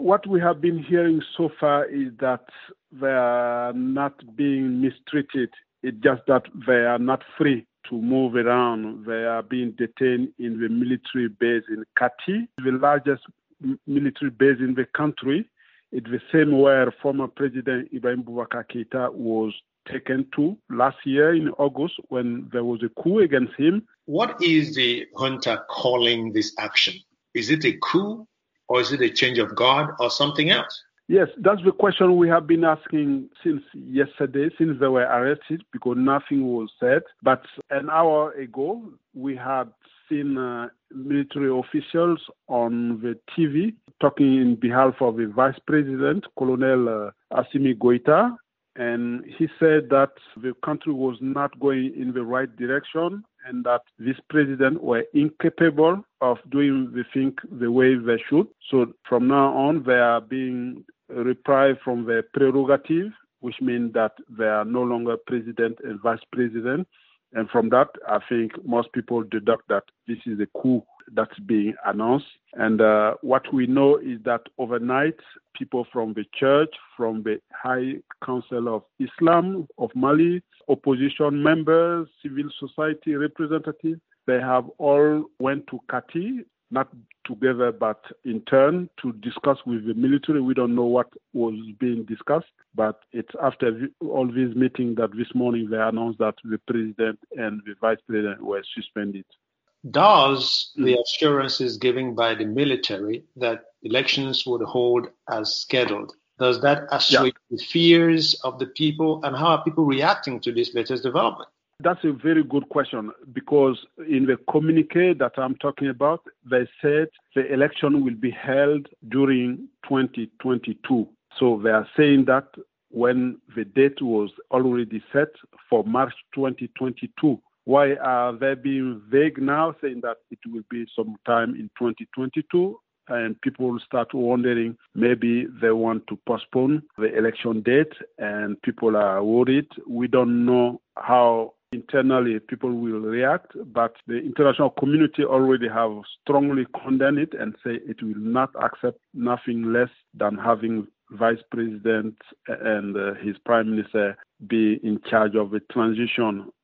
What we have been hearing so far is that they are not being mistreated. It's just that they are not free to move around. They are being detained in the military base in Kati, the largest military base in the country. It's the same where former President Ibrahim Boubacar Keïta was taken to last year in August when there was a coup against him. What is the junta calling this action? Is it a coup or is it a change of guard or something else? Yes, that's the question we have been asking since yesterday, since they were arrested, because nothing was said. But an hour ago, we had seen military officials on the TV talking in behalf of the Vice President, Colonel Assimi Goïta, and he said that the country was not going in the right direction and that this president were incapable of doing the thing the way they should. So from now on, they are being deprived from their prerogative, which means that they are no longer president and vice president. And from that, I think most people deduct that this is a coup that's being announced. And what we know is that overnight, people from the church, from the High Council of Islam of Mali, opposition members, civil society representatives, they have all went to Kati, not together but in turn, to discuss with the military. We don't know what was being discussed, but it's after all these meetings that this morning they announced that the president and the vice president were suspended. Does the assurances given by the military that elections would hold as scheduled, does that assuage the fears of the people, and how are people reacting to this latest development? That's a very good question, because in the communique that I'm talking about, they said the election will be held during 2022. So they are saying that when the date was already set for March 2022. Why are they being vague now, saying that it will be sometime in 2022? And people start wondering, maybe they want to postpone the election date, and people are worried. We don't know how internally people will react, but the international community already have strongly condemned it and say it will not accept nothing less than having vice president and his prime minister be in charge of the transition.